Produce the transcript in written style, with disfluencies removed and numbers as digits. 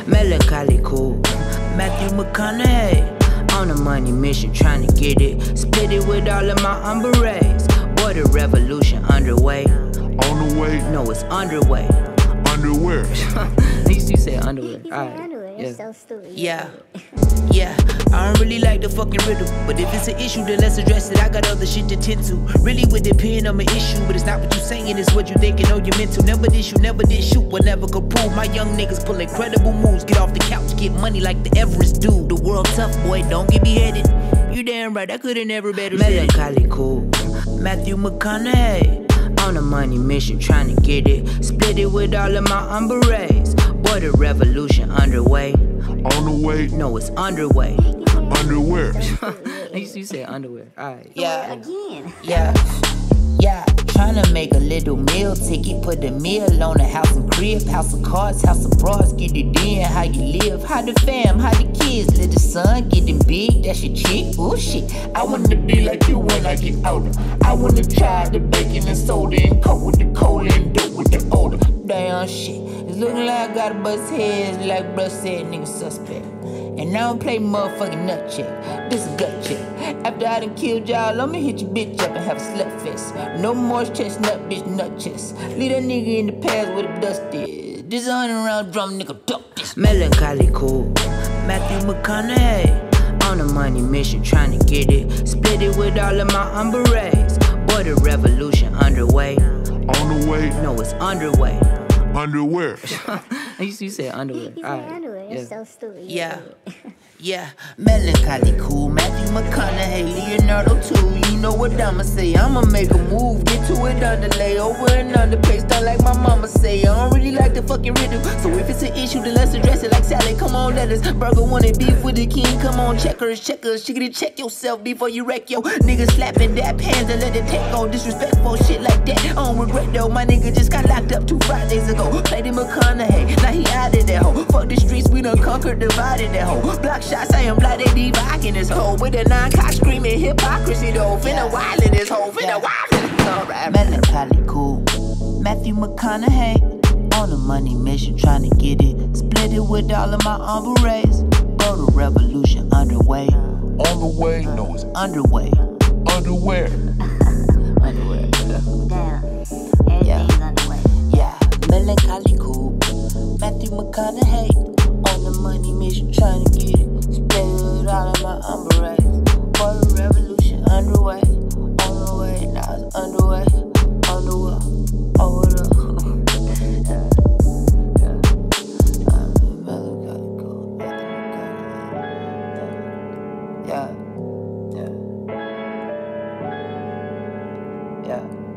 Melancholy cool, Matthew McConaughey. On a money mission, trying to get it. Split it with all of my umbrellas. Boy, the revolution underway. On the way? No, it's underway. Underwear. You say underwear. He said underwear. That's so stupid. Yeah. Yeah, I don't really like the fucking riddle, but if it's an issue, then let's address it. I got other shit to tend to. Really would depend on my issue, but it's not what you saying, it's what you thinking. Oh, you're mental. Never did shoot, never did shoot, what never could prove. My young niggas pull incredible moves. Get off the couch, get money like the Everest do. The world tough, boy, don't get beheaded. You damn right, I could've never better said it. Melancholy cool, Matthew McConaughey. On a money mission, trying to get it. Split it with all of my umbrellas. Boy, the revolution underway. On the way? No, it's underway. Underwear. You said underwear. Alright. Yeah. Again. Yeah. Tryna make a little meal ticket. Put a meal on a house and crib. House of cards, house of bras. Get it in, how you live. How the fam, how the kids. Little son, getting big, that's your chick. Oh shit. I wanna be like you when I get older. I wanna try the bacon and soda and coke with the cola and dope with the odor. Damn shit. It's looking like I gotta bust heads like bruh said, nigga suspect. And I don't play motherfucking nut check. This is gut check. After I done killed y'all, I'ma hit your bitch up and have a slut fest. No more chestnut, bitch, nut chest. Leave that nigga in the past where the dust is. This 100-round drum, nigga, duck this. Melancholy cool, Matthew McConaughey. On a money mission, trying to get it. Split it with all of my umbrellas. Boy, the revolution underway. On the way? No, it's underway. Underwear. You said underwear. He said underwear. That's so stupid. Yeah, melancholy cool, Matthew McConaughey, Leonardo too. You know what I'ma say, I'ma make a move. Get to it underlay, over and under pace. Don't like my mama say, I don't really like the fucking riddle. So if it's an issue, then let's address it like Sally. Come on, let us. Burger wanted beef with the king. Come on, checkers. Chickity, check yourself before you wreck yo. Niggas slapping that pants and let it take on disrespectful shit like that. I don't regret though, my nigga just got locked up 2 Fridays ago. Played in McConaughey, now he out of that hoe. Fuck the streets, we done conquered, divided that hoe. Block shots, I am like they rockin' this hoe. With a 9-cock screaming hypocrisy though. Finna wild in this hoe, finna wild in this hoe. Right. Melancholy cool, Matthew McConaughey. On a money mission, trying to get it. Split it with all of my umbrellas. Bro, the revolution underway. On the way? No, it's underway. Underwear. Underwear. Damn. Everything's underway. Yeah, melancholy cool, Matthew McConaughey. On the money mission, trying to get it. Split it with all of my umbrellas. Boy, the revolution underway. On the way, now it's underway. Underwear. Over the Yeah.